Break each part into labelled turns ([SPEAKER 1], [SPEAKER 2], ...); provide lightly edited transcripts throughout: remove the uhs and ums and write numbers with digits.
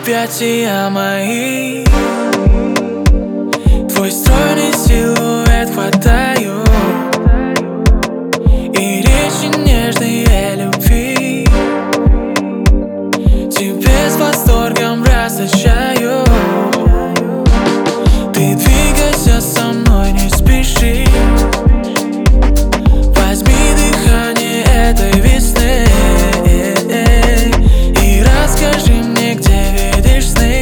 [SPEAKER 1] объятия мои. Твой стройный силуэт хватаю, и речи нежные любви тебе с восторгом расточаю. Ты двигайся со мной, не спеши. Возьми дыхание этой весны и расскажи мне, где видишь сны.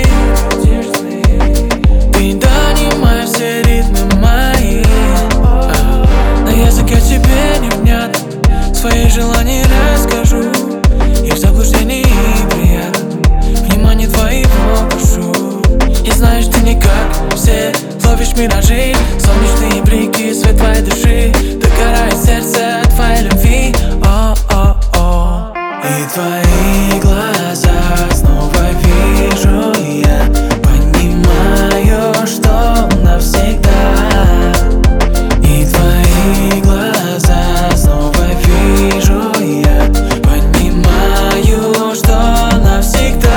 [SPEAKER 1] Ты донимай все ритмы мои. На языке тебе невнятно, свои желания расскажу. И в заблуждении приятно внимание твоего прошу. И знаешь, ты не как все, ловишь миражи, солнечные блики, свет твоей души. Догорает сердце от твоей любви. О-о-о. И твои глаза снова вижу я, понимаю, что навсегда. И твои глаза снова вижу я, понимаю, что навсегда.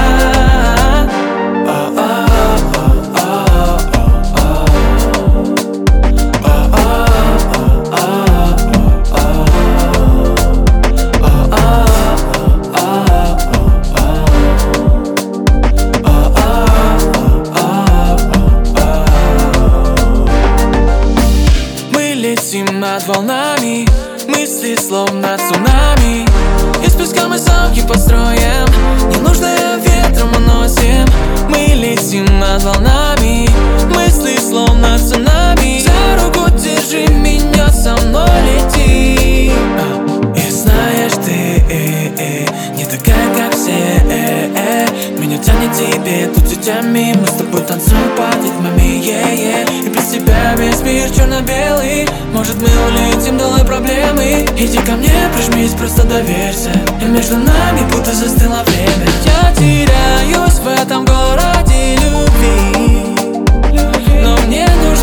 [SPEAKER 1] Летим над волнами, мысли словно цунами. Из песка мы замки построим, ненужное ветром уносим. Мы летим над волнами, мысли словно цунами. За руку держи меня, со мной лети. И знаешь, ты не такая, как все. Меня тянет тебе тут сетями. Мы с тобой танцуем под ритмами, и без тебя весь мир черно-белый. Может, мы улетим долой проблемы. Иди ко мне, прижмись, просто доверься. И между нами будто застыло время. Я теряюсь в этом городе любви, но мне нужно